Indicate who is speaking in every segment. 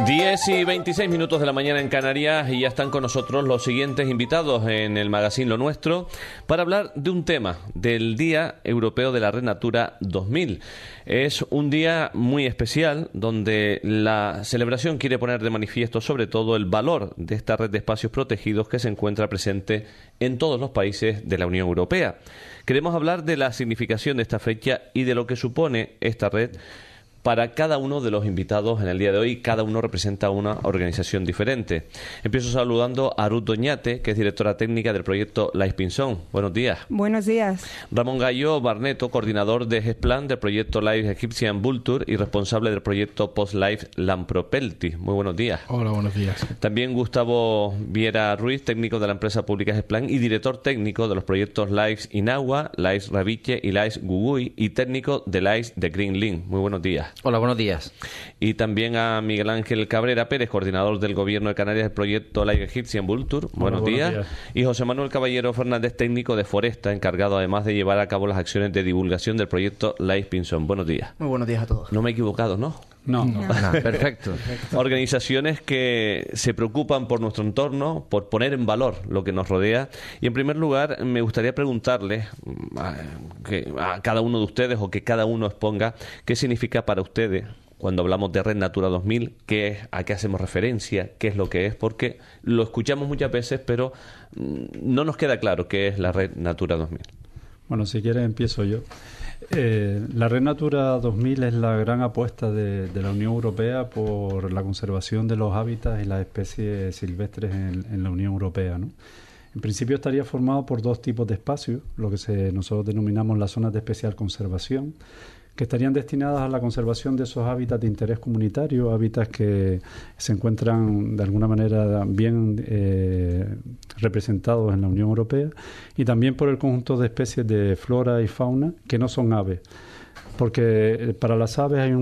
Speaker 1: 10:26 de la mañana en Canarias y ya están con nosotros los siguientes invitados en el magazine Lo Nuestro para hablar de un tema, del Día Europeo de la Red Natura 2000. Es un día muy especial donde la celebración quiere poner de manifiesto sobre todo el valor de esta red de espacios protegidos que se encuentra presente en todos los países de la Unión Europea. Queremos hablar de la significación de esta fecha y de lo que supone esta red para cada uno de los invitados en el día de hoy. Cada uno representa una organización diferente. Empiezo saludando a Ruth Doñate, que es directora técnica del proyecto Life Pinson. Buenos días.
Speaker 2: Buenos días.
Speaker 1: Ramón Gallo Barneto, coordinador de GESPLAN del proyecto Life Egyptian Vulture y responsable del proyecto Post-Life Lampropelti. Muy buenos días.
Speaker 3: Hola, buenos días.
Speaker 1: También Gustavo Viera Ruiz, técnico de la empresa pública GESPLAN y director técnico de los proyectos Life Inagua, Life Raviche y Life Gugui y técnico de Life de Green Link. Muy buenos días.
Speaker 4: Hola, buenos días.
Speaker 1: Y también a Miguel Ángel Cabrera Pérez, coordinador del Gobierno de Canarias del proyecto Life Egyptian Vulture. Buenos días. Y José Manuel Caballero Fernández, técnico de Foresta, encargado además de llevar a cabo las acciones de divulgación del proyecto Life Pinson. Buenos días.
Speaker 5: Muy buenos días a todos.
Speaker 1: No me he equivocado, ¿no?
Speaker 3: No.
Speaker 4: Perfecto.
Speaker 1: Organizaciones que se preocupan por nuestro entorno, por poner en valor lo que nos rodea. Y en primer lugar, me gustaría preguntarles a cada uno de ustedes o que cada uno exponga qué significa para ustedes cuando hablamos de Red Natura 2000, a qué hacemos referencia, qué es lo que es, porque lo escuchamos muchas veces, pero no nos queda claro qué es la Red Natura 2000.
Speaker 3: Bueno, si quieres empiezo yo. La Red Natura 2000 es la gran apuesta de la Unión Europea por la conservación de los hábitats y las especies silvestres en la Unión Europea, ¿no? En principio estaría formado por dos tipos de espacios, lo que nosotros denominamos las zonas de especial conservación, que estarían destinadas a la conservación de esos hábitats de interés comunitario, hábitats que se encuentran de alguna manera bien representados en la Unión Europea, y también por el conjunto de especies de flora y fauna que no son aves. Porque para las aves hay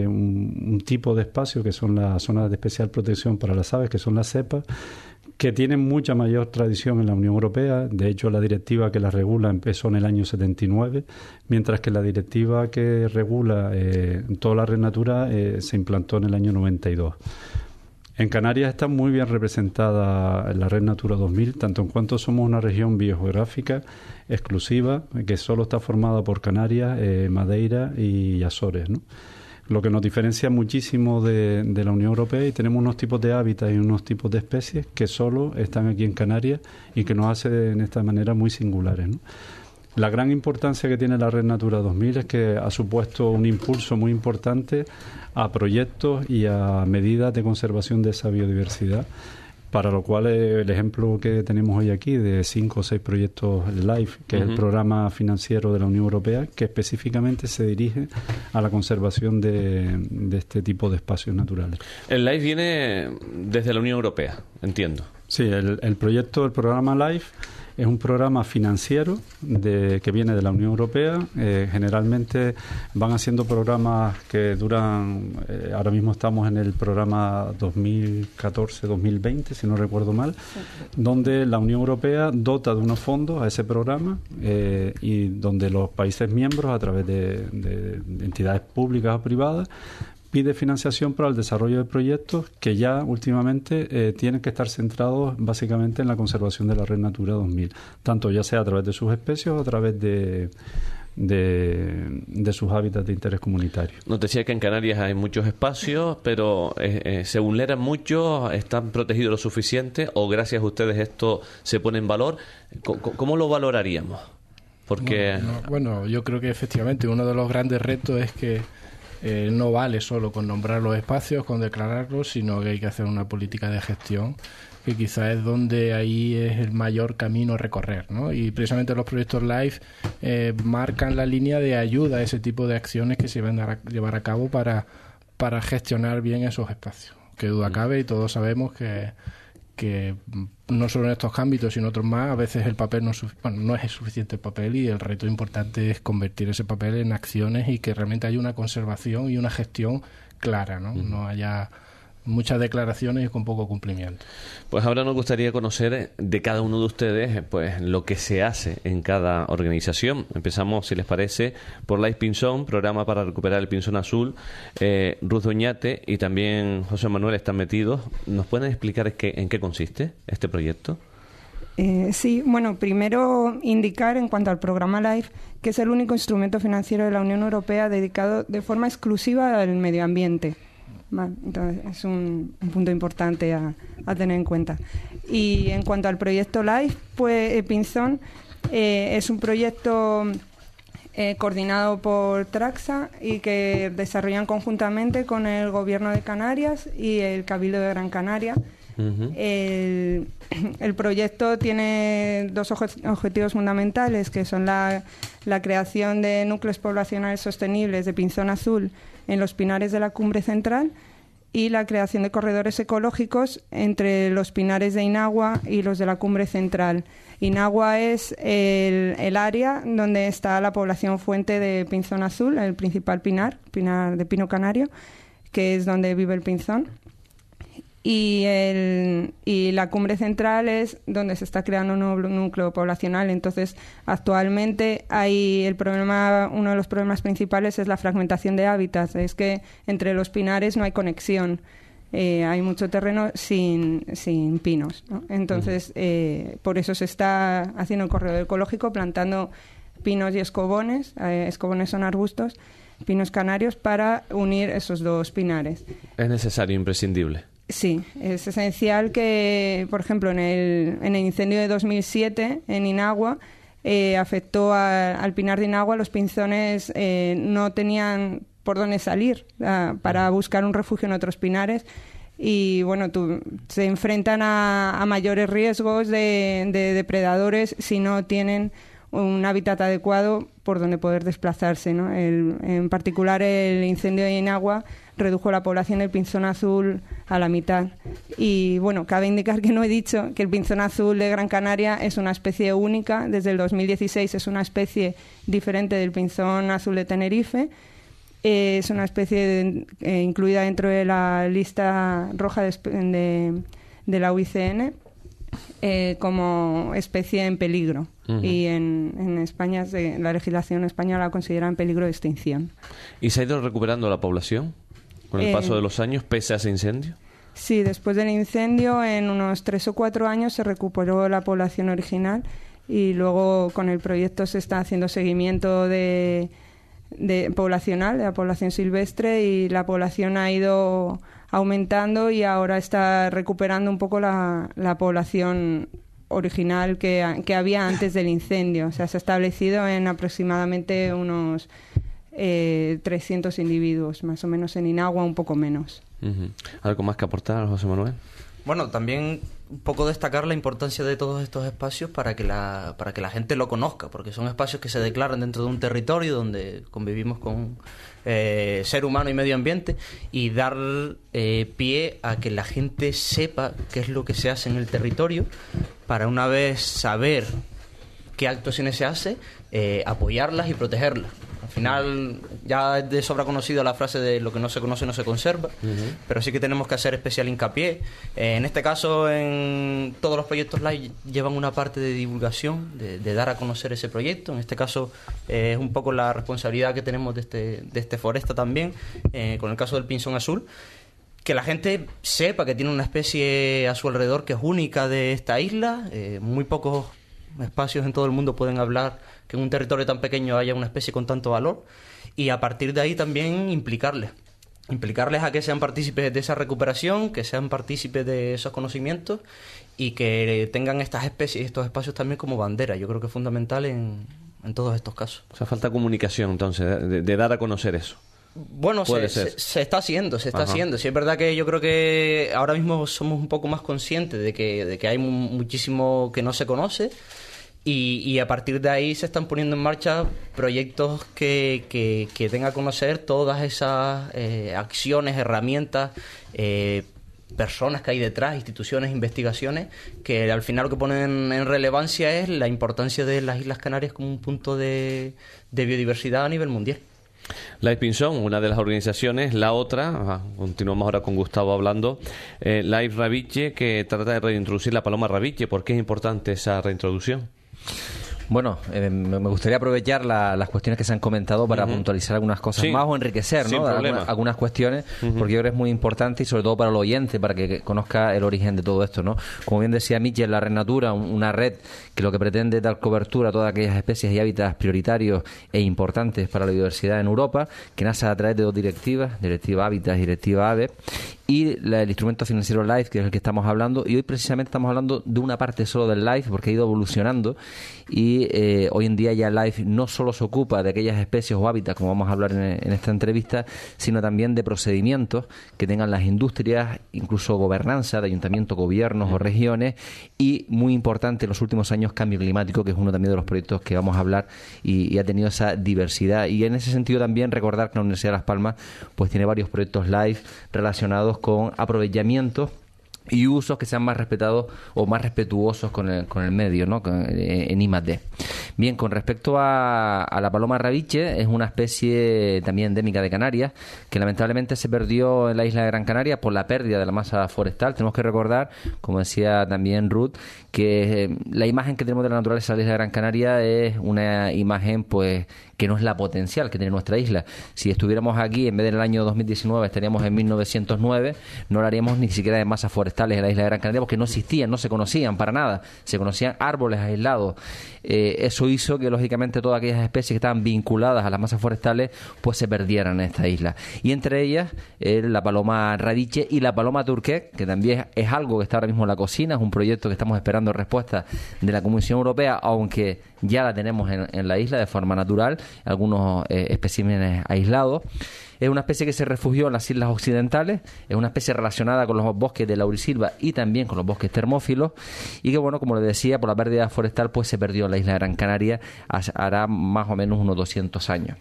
Speaker 3: un tipo de espacio que son las zonas de especial protección para las aves, que son las cepas, que tienen mucha mayor tradición en la Unión Europea. De hecho, la directiva que las regula empezó en el año 79, mientras que la directiva que regula toda la red natura se implantó en el año 92. En Canarias está muy bien representada la Red Natura 2000, tanto en cuanto somos una región biogeográfica exclusiva, que solo está formada por Canarias, Madeira y Azores, ¿no? Lo que nos diferencia muchísimo de la Unión Europea, y tenemos unos tipos de hábitats y unos tipos de especies que solo están aquí en Canarias y que nos hace de esta manera muy singulares, ¿no? La gran importancia que tiene la Red Natura 2000 es que ha supuesto un impulso muy importante a proyectos y a medidas de conservación de esa biodiversidad, para lo cual el ejemplo que tenemos hoy aquí de 5 o 6 proyectos LIFE, que es el programa financiero de la Unión Europea, que específicamente se dirige a la conservación de este tipo de espacios naturales.
Speaker 1: El LIFE viene desde la Unión Europea, entiendo.
Speaker 3: Sí, el programa LIFE es un programa financiero que viene de la Unión Europea. Generalmente van haciendo programas que duran, ahora mismo estamos en el programa 2014-2020, si no recuerdo mal, donde la Unión Europea dota de unos fondos a ese programa y donde los países miembros, a través de entidades públicas o privadas, pide financiación para el desarrollo de proyectos que ya últimamente tienen que estar centrados básicamente en la conservación de la Red Natura 2000, tanto ya sea a través de sus especies o a través de sus hábitats de interés comunitario.
Speaker 1: Nos decía que en Canarias hay muchos espacios, pero se vulneran mucho, están protegidos lo suficiente, o gracias a ustedes esto se pone en valor. ¿Cómo lo valoraríamos? Porque
Speaker 6: Bueno, yo creo que efectivamente uno de los grandes retos es que no vale solo con nombrar los espacios, con declararlos, sino que hay que hacer una política de gestión, que quizás es donde ahí es el mayor camino a recorrer, ¿no? Y precisamente los proyectos LIFE marcan la línea de ayuda a ese tipo de acciones que se van a llevar a cabo para gestionar bien esos espacios. Que duda cabe, y todos sabemos que no solo en estos ámbitos sino otros más, a veces el papel no es suficiente el papel, y el reto importante es convertir ese papel en acciones y que realmente haya una conservación y una gestión clara, ¿no? No haya muchas declaraciones y con poco cumplimiento.
Speaker 1: Pues ahora nos gustaría conocer de cada uno de ustedes pues lo que se hace en cada organización. Empezamos, si les parece, por Life Pinzón, programa para recuperar el pinzón azul. Ruth Doñate y también José Manuel están metidos. ¿Nos pueden explicar en qué consiste este proyecto?
Speaker 2: Sí, bueno, primero indicar en cuanto al programa LIFE que es el único instrumento financiero de la Unión Europea dedicado de forma exclusiva al medio ambiente. Vale, entonces es un punto importante a tener en cuenta. Y en cuanto al proyecto LIFE, pues Pinzón es un proyecto coordinado por Traxa y que desarrollan conjuntamente con el Gobierno de Canarias y el Cabildo de Gran Canaria. Uh-huh. El proyecto tiene dos objetivos fundamentales, que son la creación de núcleos poblacionales sostenibles de pinzón azul en los pinares de la Cumbre Central y la creación de corredores ecológicos entre los pinares de Inagua y los de la Cumbre Central. Inagua es el área donde está la población fuente de pinzón azul, el principal pinar de pino canario, que es donde vive el pinzón. Y la Cumbre Central es donde se está creando un nuevo núcleo poblacional. Entonces, actualmente uno de los problemas principales es la fragmentación de hábitats. Es que entre los pinares no hay conexión. Hay mucho terreno sin pinos, ¿no? Entonces, por eso se está haciendo el corredor ecológico, plantando pinos y escobones. Escobones son arbustos, pinos canarios, para unir esos dos pinares.
Speaker 1: Es necesario, imprescindible.
Speaker 2: Sí, es esencial que, por ejemplo, en el incendio de 2007 en Inagua, afectó al pinar de Inagua. Los pinzones no tenían por dónde salir para buscar un refugio en otros pinares y, bueno, se enfrentan a mayores riesgos de depredadores si no tienen un hábitat adecuado por donde poder desplazarse, ¿no? En particular, el incendio de Inagua redujo la población del pinzón azul a la mitad. Y, bueno, cabe indicar que no he dicho que el pinzón azul de Gran Canaria es una especie única. Desde el 2016 es una especie diferente del pinzón azul de Tenerife. Es una especie incluida dentro de la lista roja de la UICN como especie en peligro. Uh-huh. Y en España, la legislación española la considera en peligro de extinción.
Speaker 1: ¿Y se ha ido recuperando la población con el paso de los años, pese a ese incendio?
Speaker 2: Sí, después del incendio, en unos 3 o 4 años se recuperó la población original y luego con el proyecto se está haciendo seguimiento de poblacional, de la población silvestre, y la población ha ido aumentando y ahora está recuperando un poco la población original que había antes del incendio. O sea, se ha establecido en aproximadamente unos 300 individuos, más o menos en Inagua, un poco menos.
Speaker 1: Uh-huh. ¿Algo más que aportar, José Manuel?
Speaker 4: Bueno, también un poco destacar la importancia de todos estos espacios para que la gente lo conozca, porque son espacios que se declaran dentro de un territorio donde convivimos con ser humano y medio ambiente, y dar pie a que la gente sepa qué es lo que se hace en el territorio, para una vez saber qué actuaciones se hace, apoyarlas y protegerlas. Al final ya es de sobra conocida la frase de lo que no se conoce no se conserva. Uh-huh. Pero sí que tenemos que hacer especial hincapié. En este caso, en todos los proyectos LIFE llevan una parte de divulgación, de dar a conocer ese proyecto. En este caso es un poco la responsabilidad que tenemos de este Foresta también, con el caso del pinzón azul. Que la gente sepa que tiene una especie a su alrededor que es única de esta isla. Muy pocos espacios en todo el mundo pueden hablar que en un territorio tan pequeño haya una especie con tanto valor, y a partir de ahí también implicarles a que sean partícipes de esa recuperación, que sean partícipes de esos conocimientos y que tengan estas especies y estos espacios también como bandera. Yo creo que es fundamental en todos estos casos. O
Speaker 1: sea, falta comunicación entonces, de dar a conocer eso.
Speaker 4: Bueno, se está haciendo, se está haciendo. Sí, es verdad que yo creo que ahora mismo somos un poco más conscientes de que hay muchísimo que no se conoce, y a partir de ahí se están poniendo en marcha proyectos que den a conocer todas esas acciones, herramientas, personas que hay detrás, instituciones, investigaciones, que al final lo que ponen en relevancia es la importancia de las Islas Canarias como un punto de biodiversidad a nivel mundial.
Speaker 1: Life Pinzón, una de las organizaciones, la otra, continuamos ahora con Gustavo hablando, Life Rabiche, que trata de reintroducir la paloma rabiche. ¿Por qué es importante esa reintroducción?
Speaker 5: Bueno, me gustaría aprovechar las cuestiones que se han comentado para puntualizar algunas cosas más o enriquecer, ¿no? Algunas cuestiones, porque yo creo que es muy importante y sobre todo para el oyente, para que conozca el origen de todo esto, ¿no? Como bien decía Michel, la Red Natura, una red que lo que pretende es dar cobertura a todas aquellas especies y hábitats prioritarios e importantes para la biodiversidad en Europa, que nace a través de dos directivas, Directiva Hábitat y Directiva AVE, y el instrumento financiero LIFE, que es el que estamos hablando, y hoy precisamente estamos hablando de una parte solo del LIFE, porque ha ido evolucionando, y hoy en día ya LIFE no solo se ocupa de aquellas especies o hábitats, como vamos a hablar en esta entrevista, sino también de procedimientos que tengan las industrias, incluso gobernanza de ayuntamientos, gobiernos o regiones, y muy importante en los últimos años cambio climático, que es uno también de los proyectos que vamos a hablar, y ha tenido esa diversidad. Y en ese sentido también recordar que la Universidad de Las Palmas pues tiene varios proyectos LIFE relacionados con aprovechamientos y usos que sean más respetados o más respetuosos con el medio, ¿no? En I+D. Bien, con respecto a la paloma rabiche, es una especie también endémica de Canarias, que lamentablemente se perdió en la isla de Gran Canaria por la pérdida de la masa forestal. Tenemos que recordar, como decía también Ruth, que la imagen que tenemos de la naturaleza de la isla de Gran Canaria es una imagen pues que no es la potencial que tiene nuestra isla. Si estuviéramos aquí, en vez del año 2019, estaríamos en 1909, no hablaríamos ni siquiera de masas forestales en la isla de Gran Canaria, porque no existían, no se conocían para nada, se conocían árboles aislados. Eso hizo que, lógicamente, todas aquellas especies que estaban vinculadas a las masas forestales, pues se perdieran en esta isla. Y entre ellas, la paloma rabiche y la paloma turqué, que también es algo que está ahora mismo en la cocina, es un proyecto que estamos esperando respuesta de la Comisión Europea, aunque ya la tenemos en la isla de forma natural, algunos especímenes aislados. Es una especie que se refugió en las islas occidentales, es una especie relacionada con los bosques de laurisilva y también con los bosques termófilos, y que, bueno, como les decía, por la pérdida forestal pues se perdió en la isla de Gran Canaria hará más o menos unos 200 años.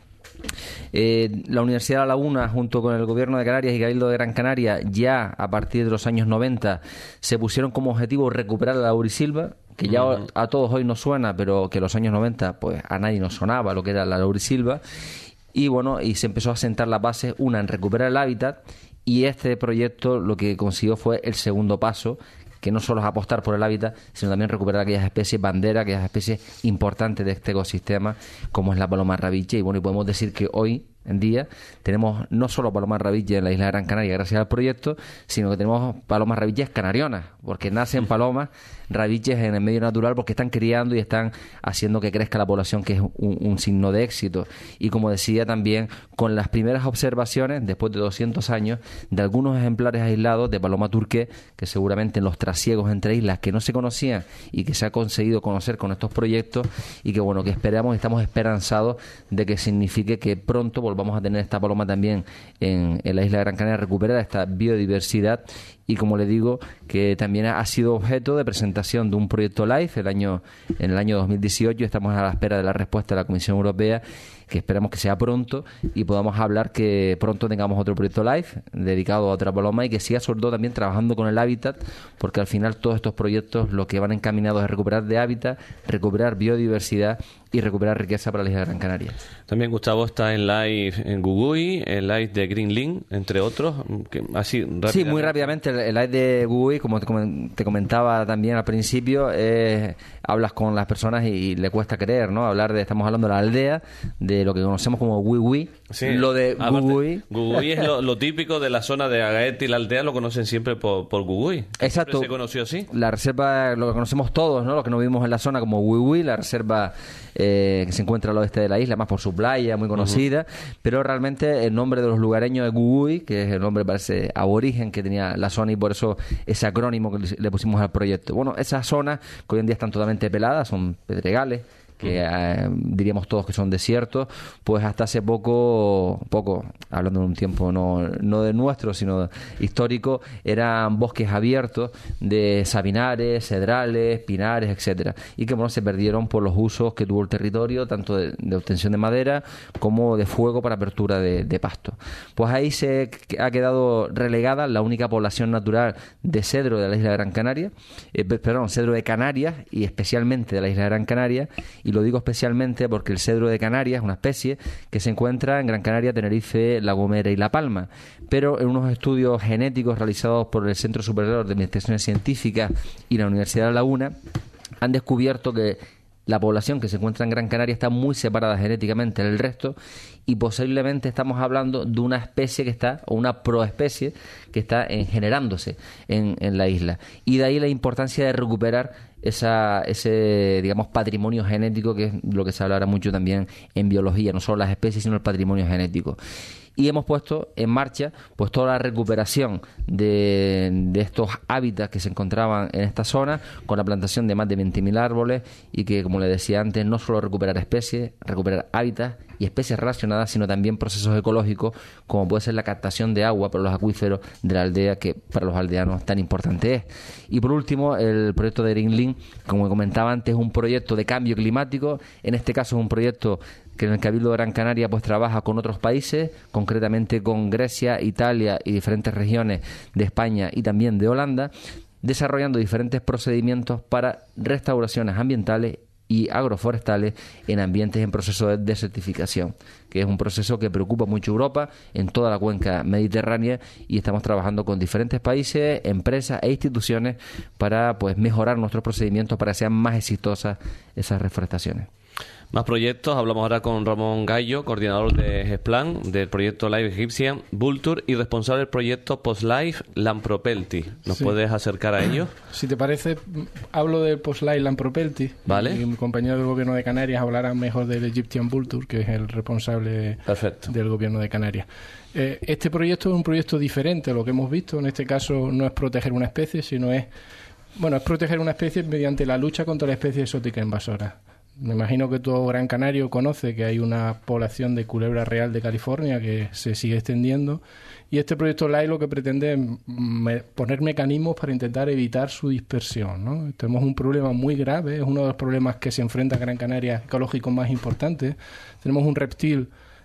Speaker 5: La Universidad de La Laguna, junto con el Gobierno de Canarias y Cabildo de Gran Canaria, ya a partir de los años 90 se pusieron como objetivo recuperar la laurisilva, que ya a todos hoy nos suena, pero que en los años 90 pues a nadie nos sonaba lo que era la laurisilva. Y bueno, y se empezó a sentar las bases, una en recuperar el hábitat, y este proyecto lo que consiguió fue el segundo paso, que no solo es apostar por el hábitat, sino también recuperar aquellas especies bandera, aquellas especies importantes de este ecosistema, como es la paloma rabiche. Y bueno, y podemos decir que hoy en día tenemos no solo palomas rabiches en la isla de Gran Canaria gracias al proyecto, sino que tenemos palomas rabiches canarionas, porque nacen palomas rabiches en el medio natural porque están criando y están haciendo que crezca la población, que es un signo de éxito. Y como decía también, con las primeras observaciones, después de 200 años, de algunos ejemplares aislados de paloma turqué, que seguramente en los trasiegos entre islas que no se conocían y que se ha conseguido conocer con estos proyectos, y que bueno, que estamos esperanzados de que signifique que pronto volvamos a tener esta paloma también en la isla de Gran Canaria, recuperar esta biodiversidad. Y como le digo, que también ha sido objeto de presentación de un proyecto LIFE en el año 2018. Estamos a la espera de la respuesta de la Comisión Europea, que esperamos que sea pronto y podamos hablar que pronto tengamos otro proyecto LIFE dedicado a otra paloma, y que siga sobre todo también trabajando con el hábitat, porque al final todos estos proyectos lo que van encaminados es recuperar de hábitat, recuperar biodiversidad y recuperar riqueza para la isla de Gran Canaria.
Speaker 1: También Gustavo está en LIFE en Gugui, en LIFE de Greenlink, entre otros. Así,
Speaker 5: sí, muy rápidamente, el LIFE de Gugui, como te comentaba también al principio, hablas con las personas y le cuesta creer, ¿no? Estamos hablando de la aldea, de lo que conocemos como Gugui. Sí, lo de Gugui.
Speaker 1: Gugui es lo típico de la zona de Agaete, y la aldea lo conocen siempre por Gugui.
Speaker 5: Exacto.
Speaker 1: ¿Se conoció así?
Speaker 5: La reserva, lo que conocemos todos, ¿no? Los que no vivimos en la zona como Gugui, la reserva que se encuentra al oeste de la isla, más por su playa, muy conocida, pero realmente el nombre de los lugareños es Gugui, que es el nombre, parece, aborigen que tenía la zona, y por eso ese acrónimo que le pusimos al proyecto. Bueno, esas zonas que hoy en día están totalmente peladas, son pedregales, que diríamos todos que son desiertos, pues hasta hace poco, hablando de un tiempo no de nuestro, sino histórico, eran bosques abiertos de sabinares, cedrales, pinares, etcétera, y que bueno, se perdieron por los usos que tuvo el territorio, tanto de obtención de madera como de fuego para apertura de pasto. Pues ahí se ha quedado relegada la única población natural de cedro de la isla de Gran Canaria, cedro de Canarias, y especialmente de la isla de Gran Canaria. Y y lo digo especialmente porque el cedro de Canarias es una especie que se encuentra en Gran Canaria, Tenerife, La Gomera y La Palma, pero en unos estudios genéticos realizados por el Centro Superior de Investigaciones Científicas y la Universidad de La Laguna han descubierto que la población que se encuentra en Gran Canaria está muy separada genéticamente del resto y posiblemente estamos hablando de una especie que está, o una proespecie que está generándose en la isla. Y de ahí la importancia de recuperar ese digamos, patrimonio genético, que es lo que se habla ahora mucho también en biología, no solo las especies, sino el patrimonio genético. Y hemos puesto en marcha pues toda la recuperación de estos hábitats que se encontraban en esta zona, con la plantación de más de 20.000 árboles, y que, como le decía antes, no solo recuperar especies, recuperar hábitats y especies relacionadas, sino también procesos ecológicos, como puede ser la captación de agua por los acuíferos de la aldea, que para los aldeanos tan importante es. Y por último, el proyecto de Greenlink, como comentaba antes, es un proyecto de cambio climático. En este caso es un proyecto que en el Cabildo de Gran Canaria pues trabaja con otros países, concretamente con Grecia, Italia y diferentes regiones de España y también de Holanda, desarrollando diferentes procedimientos para restauraciones ambientales y agroforestales en ambientes en proceso de desertificación, que es un proceso que preocupa mucho a Europa, en toda la cuenca mediterránea, y estamos trabajando con diferentes países, empresas e instituciones para pues mejorar nuestros procedimientos para que sean más exitosas esas reforestaciones.
Speaker 1: Más proyectos. Hablamos ahora con Ramón Gallo, coordinador de GESPLAN, del proyecto Life Egyptian Vulture y responsable del proyecto Post-Life Lampropeltis. ¿Nos puedes acercar a ello?
Speaker 6: Si te parece, hablo del Post-Life Lampropeltis.
Speaker 1: Vale.
Speaker 6: Y mi compañero del Gobierno de Canarias hablará mejor del Egyptian Vulture, que es el responsable del Gobierno de Canarias. Este proyecto es un proyecto diferente a lo que hemos visto. En este caso no es proteger una especie, sino es proteger una especie mediante la lucha contra la especie exótica invasora. Me imagino que todo Gran Canario conoce que hay una población de culebra real de California que se sigue extendiendo, y este proyecto LIFE lo que pretende es poner mecanismos para intentar evitar su dispersión, ¿no? Tenemos un problema muy grave, es uno de los problemas que se enfrenta a Gran Canaria ecológicos más importantes. Tenemos un reptil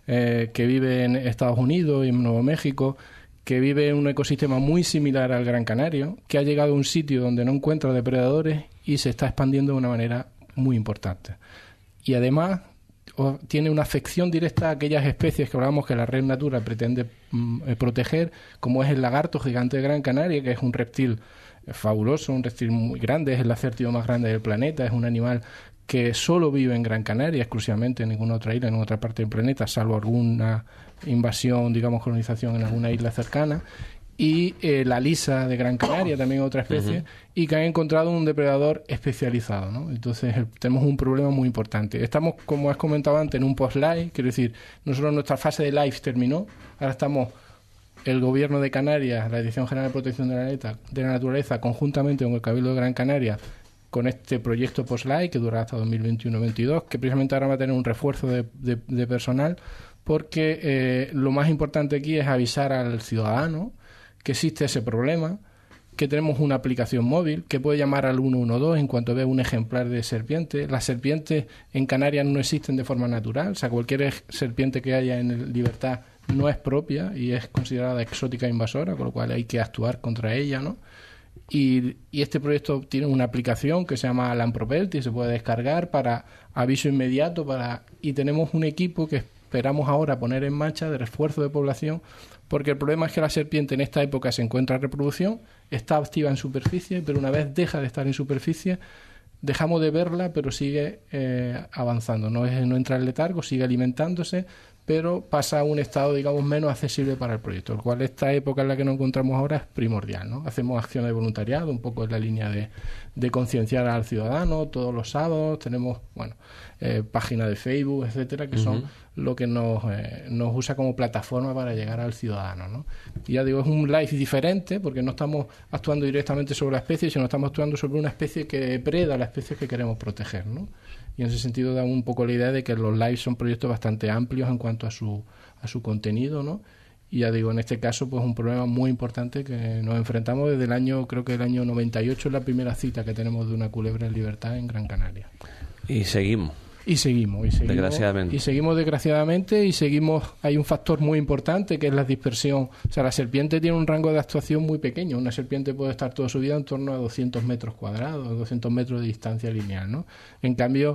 Speaker 6: que vive en Estados Unidos y en Nuevo México, que vive en un ecosistema muy similar al Gran Canario, que ha llegado a un sitio donde no encuentra depredadores y se está expandiendo de una manera muy importante. Y además tiene una afección directa a aquellas especies que hablábamos que la Red Natura pretende proteger, como es el lagarto gigante de Gran Canaria, que es un reptil fabuloso, un reptil muy grande, es el lacértido más grande del planeta, es un animal que solo vive en Gran Canaria, exclusivamente, en ninguna otra isla, en otra parte del planeta, salvo alguna invasión, digamos, colonización en alguna isla cercana. Y la lisa de Gran Canaria, también otra especie, y que han encontrado un depredador especializado, ¿no? Entonces tenemos un problema muy importante. Estamos, como has comentado antes, en un post-life, quiero decir, nosotros nuestra fase de life terminó, ahora estamos el Gobierno de Canarias, la Dirección General de Protección de la Naturaleza, conjuntamente con el Cabildo de Gran Canaria, con este proyecto post-life que durará hasta 2021-22, que precisamente ahora va a tener un refuerzo de personal, porque lo más importante aquí es avisar al ciudadano que existe ese problema, que tenemos una aplicación móvil que puede llamar al 112 en cuanto ve un ejemplar de serpiente. Las serpientes en Canarias no existen de forma natural, o sea, cualquier serpiente que haya en libertad no es propia y es considerada exótica e invasora, con lo cual hay que actuar contra ella, ¿no? Y este proyecto tiene una aplicación que se llama Lampropeltis, se puede descargar para aviso inmediato, y tenemos un equipo que esperamos ahora poner en marcha de refuerzo de población, porque el problema es que la serpiente en esta época se encuentra en reproducción, está activa en superficie, pero una vez deja de estar en superficie, dejamos de verla, pero sigue avanzando, no entra en letargo, sigue alimentándose, pero pasa a un estado, digamos, menos accesible para el proyecto, lo cual esta época en la que nos encontramos ahora es primordial, ¿no? Hacemos acciones de voluntariado, un poco en la línea de concienciar al ciudadano, todos los sábados tenemos, páginas de Facebook, etcétera, que son lo que nos usa como plataforma para llegar al ciudadano, ¿no? Y ya digo, es un live diferente, porque no estamos actuando directamente sobre la especie, sino estamos actuando sobre una especie que depreda la especie que queremos proteger, ¿no? Y en ese sentido da un poco la idea de que los lives son proyectos bastante amplios en cuanto a su contenido, ¿no? Y ya digo, en este caso, pues un problema muy importante que nos enfrentamos desde el año 98 es la primera cita que tenemos de una culebra en libertad en Gran Canaria.
Speaker 1: Y seguimos.
Speaker 6: Desgraciadamente. Y seguimos, hay un factor muy importante que es la dispersión. O sea, la serpiente tiene un rango de actuación muy pequeño. Una serpiente puede estar toda su vida en torno a 200 metros cuadrados, 200 metros de distancia lineal, ¿no? En cambio,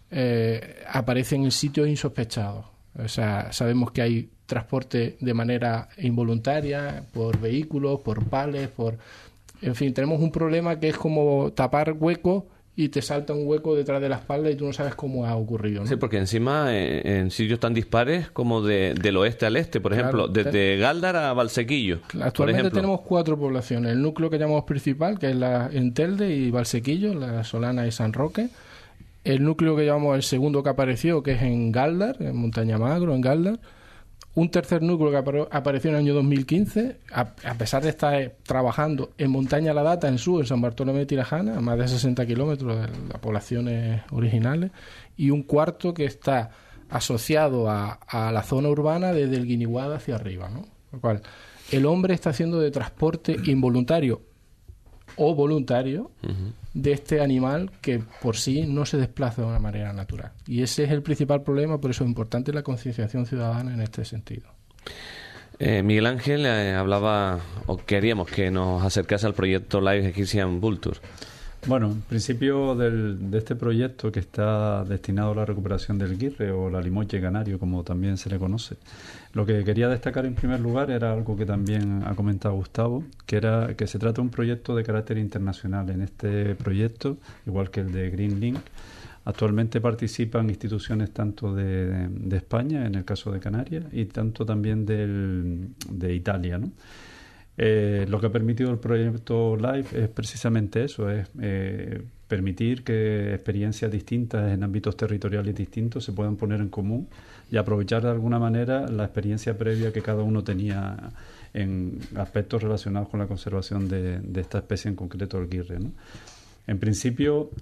Speaker 6: aparecen en sitios insospechados. O sea, sabemos que hay transporte de manera involuntaria, por vehículos, por pales, en fin, tenemos un problema que es como tapar huecos y te salta un hueco detrás de la espalda y tú no sabes cómo ha ocurrido, ¿no?
Speaker 1: Sí, porque encima en sitios tan dispares como del oeste al este, por ejemplo, claro, desde Gáldar a Valsequillo.
Speaker 6: Actualmente tenemos 4 poblaciones. El núcleo que llamamos principal, que es la Entelde y Valsequillo, la Solana y San Roque. El núcleo que llamamos el segundo que apareció, que es en Gáldar, en Montaña Magro, en Gáldar. Un tercer núcleo que apareció en el año 2015, a pesar de estar trabajando en Montaña La Data, en sur, en San Bartolomé de Tirajana, a más de 60 kilómetros de las poblaciones originales, y un cuarto que está asociado a la zona urbana desde el Guiniguada hacia arriba, ¿no? Por lo cual, el hombre está haciendo de transporte involuntario o voluntario de este animal que por sí no se desplaza de una manera natural. Y ese es el principal problema, por eso es importante la concienciación ciudadana en este sentido.
Speaker 1: Miguel Ángel hablaba, o queríamos que nos acercase al proyecto Live Egyptian Vulture.
Speaker 3: Bueno, en principio de este proyecto que está destinado a la recuperación del guirre o la limoche canario, como también se le conoce, lo que quería destacar en primer lugar era algo que también ha comentado Gustavo, que era que se trata de un proyecto de carácter internacional. En este proyecto, igual que el de Green Link, actualmente participan instituciones tanto de España, en el caso de Canarias, y tanto también de Italia, ¿no? Lo que ha permitido el proyecto LIFE es precisamente eso, es permitir que experiencias distintas en ámbitos territoriales distintos se puedan poner en común y aprovechar de alguna manera la experiencia previa que cada uno tenía en aspectos relacionados con la conservación de esta especie, en concreto el guirre, ¿no? En principio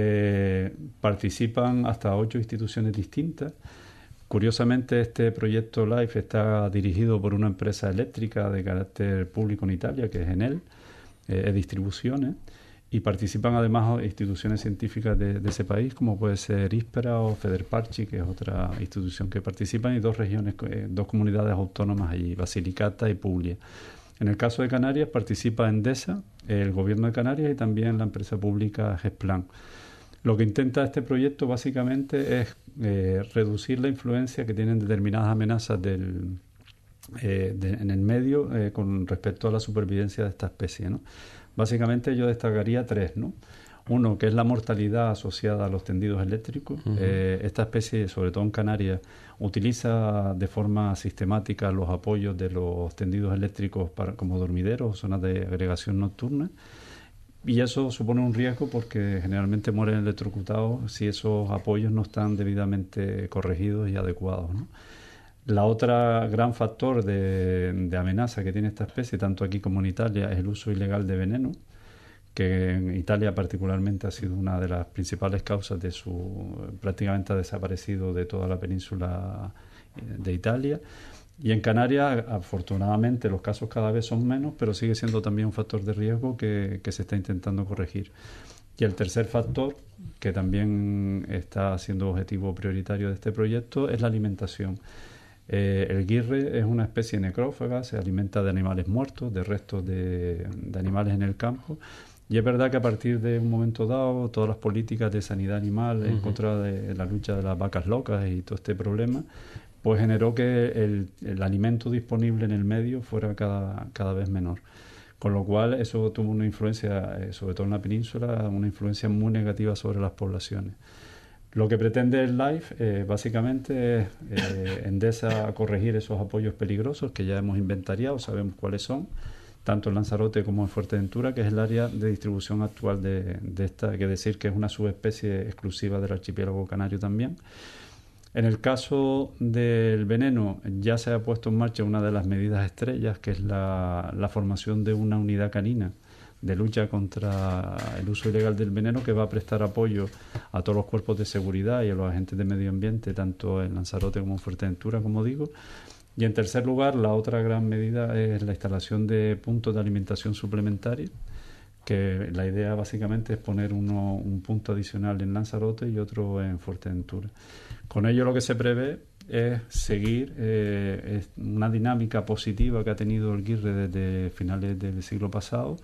Speaker 3: participan hasta 8 instituciones distintas. Curiosamente, este proyecto LIFE está dirigido por una empresa eléctrica de carácter público en Italia, que es Enel, Distribuciones, y participan además instituciones científicas de ese país, como puede ser ISPRA o Federparchi, que es otra institución que participan, y 2 regiones, 2 comunidades autónomas allí, Basilicata y Puglia. En el caso de Canarias participa Endesa, el gobierno de Canarias y también la empresa pública Gesplan. Lo que intenta este proyecto básicamente es reducir la influencia que tienen determinadas amenazas en el medio con respecto a la supervivencia de esta especie, ¿no? Básicamente yo destacaría 3, ¿no? Uno, que es la mortalidad asociada a los tendidos eléctricos. Esta especie, sobre todo en Canarias, utiliza de forma sistemática los apoyos de los tendidos eléctricos como dormideros o zonas de agregación nocturna. Y eso supone un riesgo porque generalmente mueren electrocutados si esos apoyos no están debidamente corregidos y adecuados, ¿no? La otra gran factor de amenaza que tiene esta especie, tanto aquí como en Italia, es el uso ilegal de veneno, que en Italia particularmente ha sido una de las principales causas de prácticamente ha desaparecido de toda la península de Italia. Y en Canarias, afortunadamente, los casos cada vez son menos, pero sigue siendo también un factor de riesgo que se está intentando corregir. Y el tercer factor, que también está siendo objetivo prioritario de este proyecto, es la alimentación. El guirre es una especie necrófaga, se alimenta de animales muertos, de restos de animales en el campo. Y es verdad que a partir de un momento dado, todas las políticas de sanidad animal en contra de la lucha de las vacas locas y todo este problema, pues generó que el alimento disponible en el medio fuera cada vez menor. Con lo cual eso tuvo una influencia, sobre todo en la península, una influencia muy negativa sobre las poblaciones. Lo que pretende el LIFE básicamente es Endesa corregir esos apoyos peligrosos que ya hemos inventariado, sabemos cuáles son, tanto en Lanzarote como en Fuerteventura, que es el área de distribución actual de esta, hay que decir que es una subespecie exclusiva del archipiélago canario también. En el caso del veneno ya se ha puesto en marcha una de las medidas estrellas, que es la formación de una unidad canina de lucha contra el uso ilegal del veneno, que va a prestar apoyo a todos los cuerpos de seguridad y a los agentes de medio ambiente, tanto en Lanzarote como en Fuerteventura, como digo. Y en tercer lugar, la otra gran medida es la instalación de puntos de alimentación suplementaria, que la idea básicamente es poner un punto adicional en Lanzarote y otro en Fuerteventura. Con ello lo que se prevé es seguir una dinámica positiva que ha tenido el guirre desde finales del siglo pasado,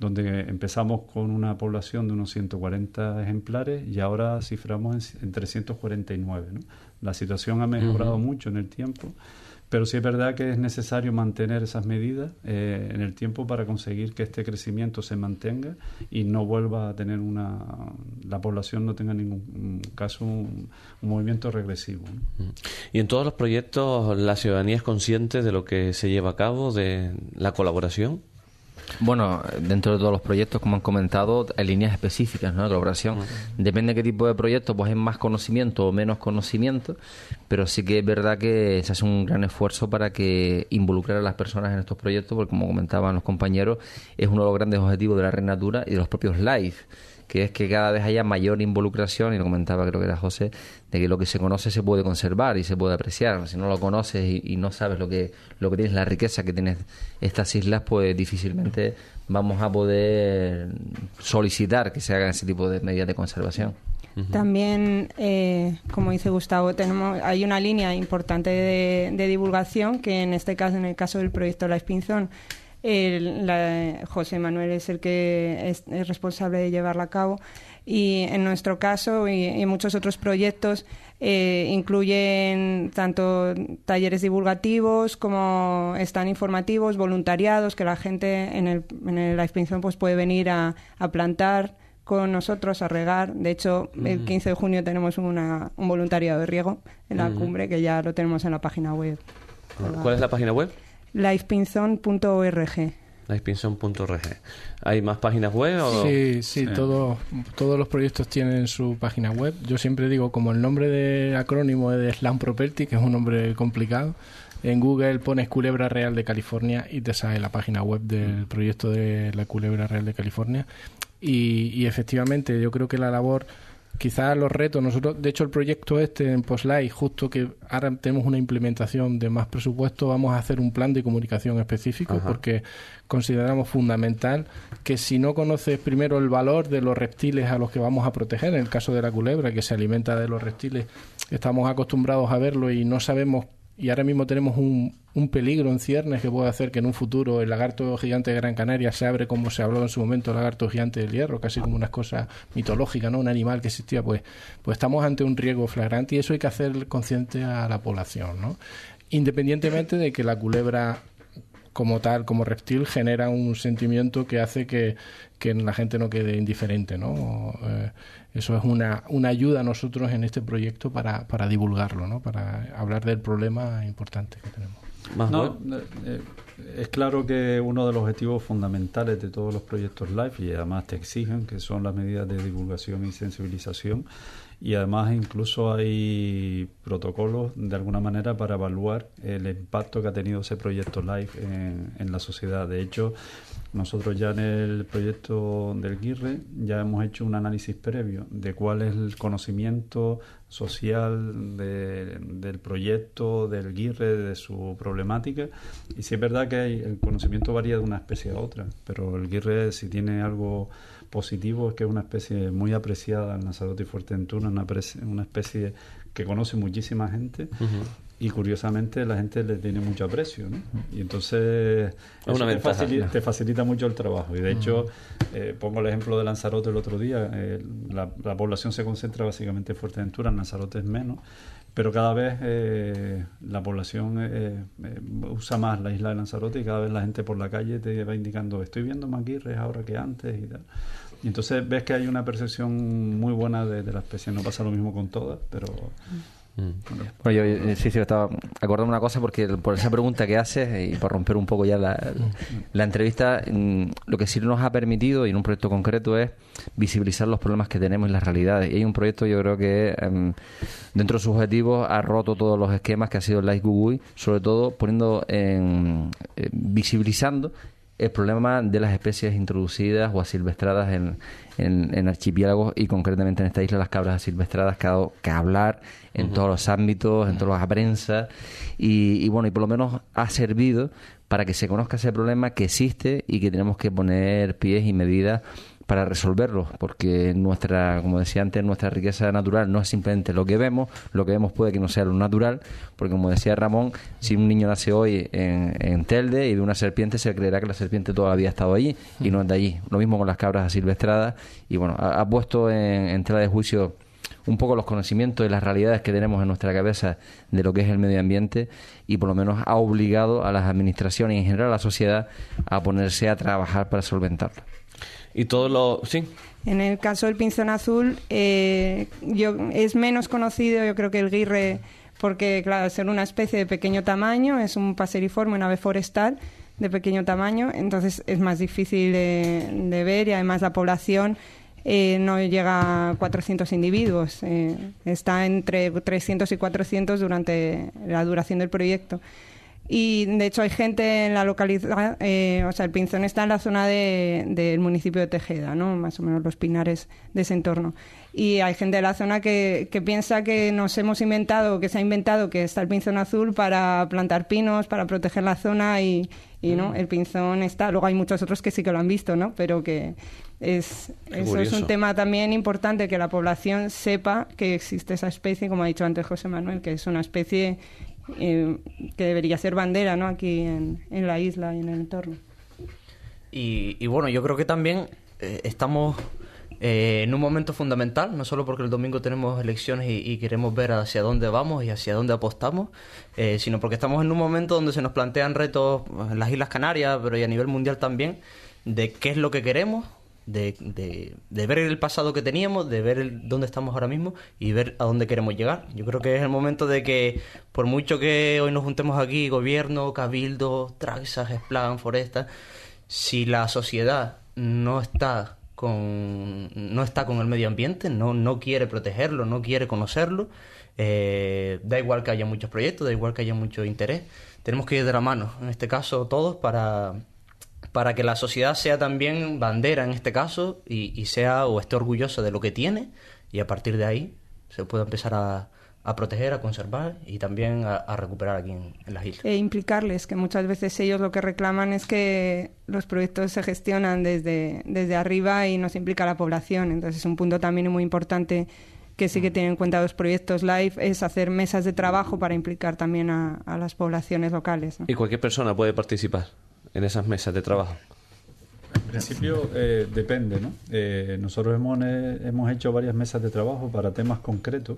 Speaker 3: donde empezamos con una población de unos 140 ejemplares y ahora ciframos en 349, ¿no? La situación ha mejorado mucho en el tiempo, pero sí es verdad que es necesario mantener esas medidas en el tiempo para conseguir que este crecimiento se mantenga y no vuelva a tener la población no tenga ningún caso un movimiento regresivo, ¿no?
Speaker 1: Y en todos los proyectos la ciudadanía es consciente de lo que se lleva a cabo, de la colaboración.
Speaker 5: Bueno, dentro de todos los proyectos, como han comentado, hay líneas específicas, ¿no?, de colaboración. Depende de qué tipo de proyecto, pues hay más conocimiento o menos conocimiento, pero sí que es verdad que se hace un gran esfuerzo para que involucrar a las personas en estos proyectos, porque como comentaban los compañeros, es uno de los grandes objetivos de la Red Natura y de los propios LIFE, que es que cada vez haya mayor involucración, y lo comentaba creo que era José, de que lo que se conoce se puede conservar y se puede apreciar. Si no lo conoces y no sabes lo que tienes, la riqueza que tienes estas islas, pues difícilmente vamos a poder solicitar que se hagan ese tipo de medidas de conservación.
Speaker 2: También, como dice Gustavo, hay una línea importante de divulgación que en este caso, en el caso del proyecto La Espinzón, José Manuel es el que es responsable de llevarla a cabo, y en nuestro caso y en muchos otros proyectos incluyen tanto talleres divulgativos como stand informativos, voluntariados, que la gente en la Espinzón pues puede venir a plantar con nosotros, a regar. De hecho, el 15 de junio tenemos un voluntariado de riego en la cumbre, que ya lo tenemos en la página web.
Speaker 1: ¿Cuál es la página web?
Speaker 2: lifepinzon.org.
Speaker 1: lifepinzon.org. ¿Hay más páginas web? ¿O?
Speaker 6: Sí. Todos los proyectos tienen su página web. Yo siempre digo, como el nombre de acrónimo es de Slam Property, que es un nombre complicado, en Google pones Culebra Real de California y te sale la página web del proyecto de la Culebra Real de California. Y efectivamente, yo creo que la labor, quizás los retos, nosotros, de hecho el proyecto en Postlife, justo que ahora tenemos una implementación de más presupuesto, vamos a hacer un plan de comunicación específico. Ajá. Porque consideramos fundamental que si no conoces primero el valor de los reptiles a los que vamos a proteger, en el caso de la culebra, que se alimenta de los reptiles, estamos acostumbrados a verlo y no sabemos, y ahora mismo tenemos un peligro en ciernes que puede hacer que en un futuro el lagarto gigante de Gran Canaria se abre, como se habló en su momento el lagarto gigante del Hierro, casi como una cosa mitológica, ¿no? Un animal que existía, pues estamos ante un riesgo flagrante, y eso hay que hacer consciente a la población, ¿no? Independientemente de que la culebra como tal, como reptil, genera un sentimiento que hace que la gente no quede indiferente, ¿no? Eso es una ayuda a nosotros en este proyecto para divulgarlo, ¿no? Para hablar del problema importante que tenemos.
Speaker 3: Es claro que uno de los objetivos fundamentales de todos los proyectos LIFE, y además te exigen, que son las medidas de divulgación y sensibilización, y además incluso hay protocolos de alguna manera para evaluar el impacto que ha tenido ese proyecto LIFE en la sociedad. De hecho, nosotros ya en el proyecto del GIRRE ya hemos hecho un análisis previo de cuál es el conocimiento social del proyecto del GIRRE, de su problemática, y sí es verdad que el conocimiento varía de una especie a otra, pero el GIRRE, si tiene algo positivo, es que es una especie muy apreciada en Lanzarote y Fuerteventura, una especie que conoce muchísima gente. Y curiosamente la gente le tiene mucho aprecio, ¿no? Y entonces eso te facilita mucho el trabajo. Y de hecho, pongo el ejemplo de Lanzarote el otro día. La población se concentra básicamente en Fuerteventura, en Lanzarote es menos, pero cada vez la población usa más la isla de Lanzarote, y cada vez la gente por la calle te va indicando, estoy viendo más guirres ahora que antes y tal. Y entonces ves que hay una percepción muy buena de la especie. No pasa lo mismo con todas, pero...
Speaker 5: Bueno, yo sí, estaba acordando una cosa, porque por esa pregunta que haces, y por romper un poco ya la entrevista, lo que sí nos ha permitido, y en un proyecto concreto, es visibilizar los problemas que tenemos y las realidades. Y hay un proyecto, yo creo que dentro de sus objetivos ha roto todos los esquemas, que ha sido el Life Gugui, sobre todo poniendo visibilizando el problema de las especies introducidas o asilvestradas en archipiélagos, y concretamente en esta isla las cabras asilvestradas, que ha dado que hablar en todos los ámbitos, en todas las prensa, y bueno, y por lo menos ha servido para que se conozca ese problema que existe y que tenemos que poner pies y medidas para resolverlos, porque como decía antes, nuestra riqueza natural no es simplemente lo que vemos puede que no sea lo natural, porque como decía Ramón, si un niño nace hoy en Telde y ve una serpiente, se creerá que la serpiente toda la vida ha estado allí y no es de allí. Lo mismo con las cabras asilvestradas, y bueno, ha puesto en tela de juicio un poco los conocimientos y las realidades que tenemos en nuestra cabeza de lo que es el medio ambiente, y por lo menos ha obligado a las administraciones y en general a la sociedad a ponerse a trabajar para solventarlo.
Speaker 1: Y todo lo... Sí.
Speaker 2: En el caso del pinzón azul, es menos conocido, yo creo, que el guirre, porque, claro, al ser una especie de pequeño tamaño, es un paseriforme, un ave forestal de pequeño tamaño, entonces es más difícil de ver, y además la población no llega a 400 individuos, está entre 300 y 400 durante la duración del proyecto. Y de hecho hay gente en la localidad, o sea, el pinzón está en la zona del municipio de Tejeda, ¿no? Más o menos los pinares de ese entorno. Y hay gente de la zona que piensa que nos hemos inventado, que se ha inventado que está el pinzón azul para plantar pinos, para proteger la zona, y no, el pinzón está. Luego hay muchos otros que sí que lo han visto, ¿no? Pero que eso es un tema también importante, que la población sepa que existe esa especie, como ha dicho antes José Manuel, que es una especie que debería ser bandera, ¿no? Aquí en la isla y en el entorno.
Speaker 4: Y bueno, yo creo que también estamos en un momento fundamental, no solo porque el domingo tenemos elecciones y queremos ver hacia dónde vamos y hacia dónde apostamos, sino porque estamos en un momento donde se nos plantean retos en las Islas Canarias, pero y a nivel mundial también, de qué es lo que queremos, de ver el pasado que teníamos, de ver dónde estamos ahora mismo y ver a dónde queremos llegar. Yo creo que es el momento de que, por mucho que hoy nos juntemos aquí, gobierno, cabildo, Traxas, Gesplan, Forestas, si la sociedad no está con el medio ambiente, no quiere protegerlo, no quiere conocerlo, da igual que haya muchos proyectos, da igual que haya mucho interés, tenemos que ir de la mano, en este caso todos, para que la sociedad sea también bandera en este caso y sea o esté orgullosa de lo que tiene, y a partir de ahí se pueda empezar a proteger, a conservar y también a recuperar aquí en las islas.
Speaker 2: E implicarles, que muchas veces ellos lo que reclaman es que los proyectos se gestionan desde arriba y no se implica a la población. Entonces es un punto también muy importante que sí que tienen en cuenta los proyectos LIFE, es hacer mesas de trabajo para implicar también a las poblaciones locales, ¿no?
Speaker 1: ¿Y cualquier persona puede participar en esas mesas de trabajo?
Speaker 3: En principio depende, ¿no? Nosotros hemos hecho varias mesas de trabajo para temas concretos.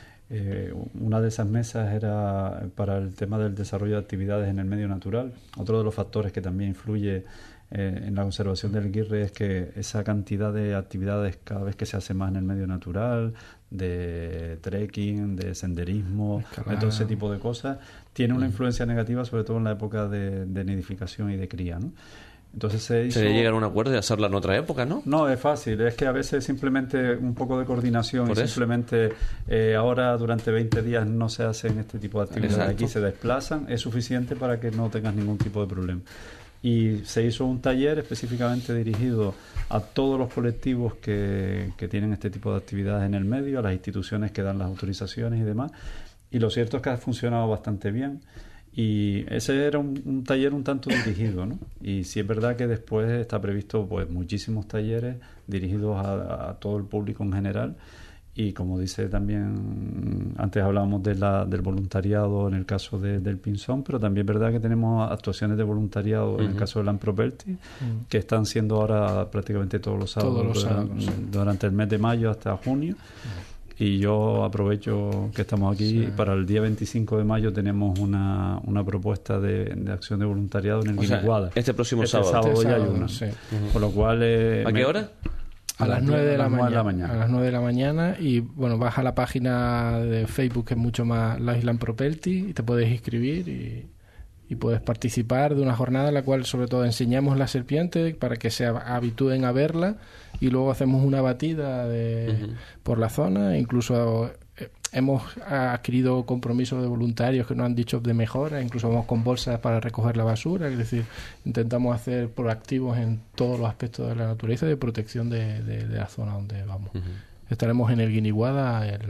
Speaker 3: Una de esas mesas era para el tema del desarrollo de actividades en el medio natural. Otro de los factores que también influye en la conservación del guirre es que esa cantidad de actividades cada vez que se hace más en el medio natural, de trekking, de senderismo, de todo ese tipo de cosas, tiene una influencia negativa, sobre todo en la época de nidificación y de cría, ¿no? Entonces se
Speaker 1: llegar a un acuerdo y hacerla en otra época, ¿no?
Speaker 3: No, es fácil. Es que a veces simplemente un poco de coordinación y simplemente ahora durante 20 días no se hacen este tipo de actividades. Exacto. Aquí se desplazan, es suficiente para que no tengas ningún tipo de problema. Y se hizo un taller específicamente dirigido a todos los colectivos que tienen este tipo de actividades en el medio, a las instituciones que dan las autorizaciones y demás. Y lo cierto es que ha funcionado bastante bien. Y ese era un taller un tanto dirigido, ¿no? Y sí es verdad que después está previsto pues muchísimos talleres dirigidos a todo el público en general. Y como dice también, antes hablábamos del voluntariado en el caso del Pinzón, pero también es verdad que tenemos actuaciones de voluntariado en el caso del Land Property, que están siendo ahora prácticamente todos los sábados, durante el mes de mayo hasta junio. Y yo aprovecho que estamos aquí. Para el día 25 de mayo tenemos una propuesta de acción de voluntariado en el Guiniguada.
Speaker 1: Este próximo sábado.
Speaker 3: Sábado ya hay una. Sí. Por lo cual...
Speaker 1: ¿A qué hora?
Speaker 6: A las 9 de la mañana. A las 9 de la mañana. Y bueno, vas a la página de Facebook, que es mucho más la Island Property, y te puedes inscribir y puedes participar de una jornada en la cual sobre todo enseñamos la serpiente para que se habitúen a verla, y luego hacemos una batida por la zona. Incluso hemos adquirido compromisos de voluntarios que nos han dicho de mejora, incluso vamos con bolsas para recoger la basura. Es decir, intentamos hacer proactivos en todos los aspectos de la naturaleza y de protección de la zona donde vamos. Estaremos en el Guiniguada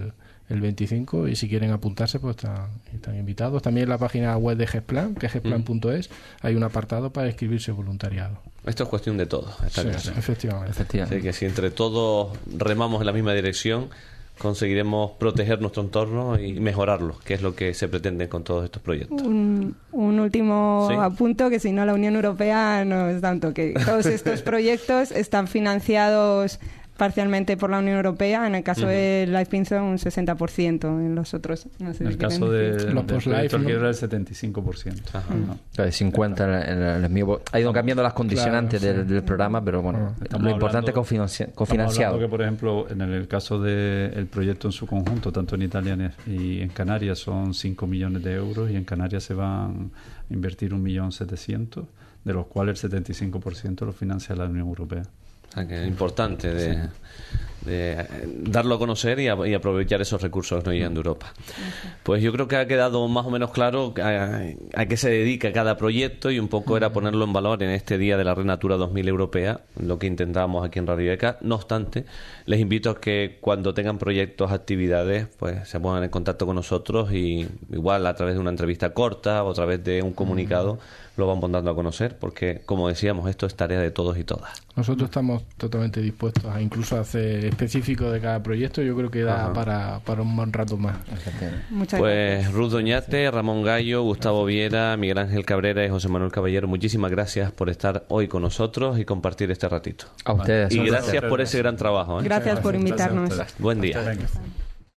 Speaker 6: el 25, y si quieren apuntarse pues están invitados. También en la página web de GESPLAN, que es gesplan.es, hay un apartado para inscribirse voluntariado.
Speaker 1: Esto es cuestión de todos.
Speaker 6: Sí, efectivamente.
Speaker 1: Así que si entre todos remamos en la misma dirección, conseguiremos proteger nuestro entorno y mejorarlo, que es lo que se pretende con todos estos proyectos.
Speaker 2: Un último apunto, que si no la Unión Europea nos da un toque. Todos estos proyectos están financiados parcialmente por la Unión Europea. En el caso de Life Pinzón, un 60%. En los otros, no sé.
Speaker 3: En el caso de
Speaker 6: los
Speaker 3: post-life, ¿no? Era el 75%.
Speaker 5: El 50% en el mío. Ha ido cambiando las condicionantes del programa, pero bueno, lo importante es cofinanciado.
Speaker 3: Que, por ejemplo, en el caso del proyecto en su conjunto, tanto en Italia y en Canarias, son 5 millones de euros, y en Canarias se van a invertir 1.700.000, de los cuales el 75% lo financia la Unión Europea.
Speaker 1: O sea, que es importante de darlo a conocer y aprovechar esos recursos que nos llegan de Europa. Pues yo creo que ha quedado más o menos claro a qué se dedica cada proyecto, y un poco era ponerlo en valor en este día de la Red Natura 2000 europea, lo que intentábamos aquí en Radio ECA. No obstante, les invito a que cuando tengan proyectos, actividades, pues se pongan en contacto con nosotros, y igual a través de una entrevista corta o a través de un comunicado lo van dando a conocer, porque, como decíamos, esto es tarea de todos y todas.
Speaker 6: Nosotros estamos totalmente dispuestos a incluso hacer específico de cada proyecto. Yo creo que da para un buen rato más.
Speaker 2: Muchas
Speaker 1: gracias. Ruth Doñate, Ramón Gallo, Gustavo Viera, Miguel Ángel Cabrera y José Manuel Caballero, muchísimas gracias por estar hoy con nosotros y compartir este ratito.
Speaker 5: A ustedes.
Speaker 1: Y gracias por ese gran trabajo.
Speaker 2: Gracias por invitarnos.
Speaker 1: Buen día.
Speaker 3: Venga.